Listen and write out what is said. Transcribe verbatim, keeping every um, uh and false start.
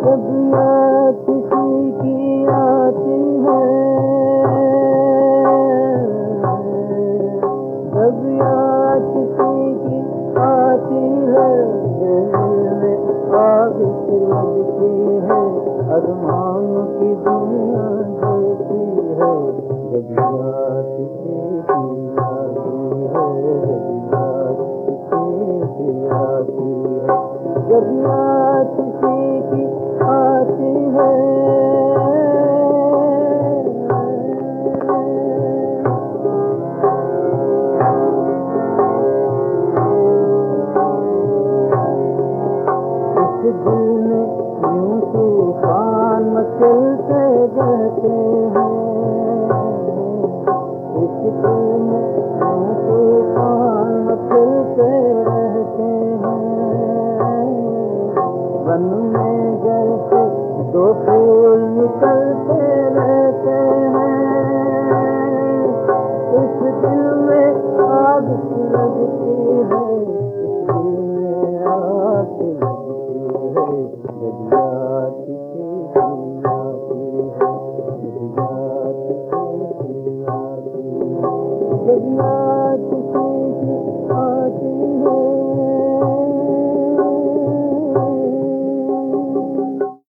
जब याद किसी की आती है, जब याद किसी की आती है, दिल में आग सी लगती है, अरमान की दुनिया जलती है। जब याद किसी की आती है, जब याद किसी की आती है, इस दिल में यूं तूफान मचलते रहते हैं, इस दिल में यूं तूफान मचलते रहते हैं। वन में जैसे दो फूल निकलते रहते हैं, इस दिल में आग लगती है, इस दिल में आग लगती है। जब याद किसी की आती है, जब याद किसी की आती है, जब याद किसी की आती है।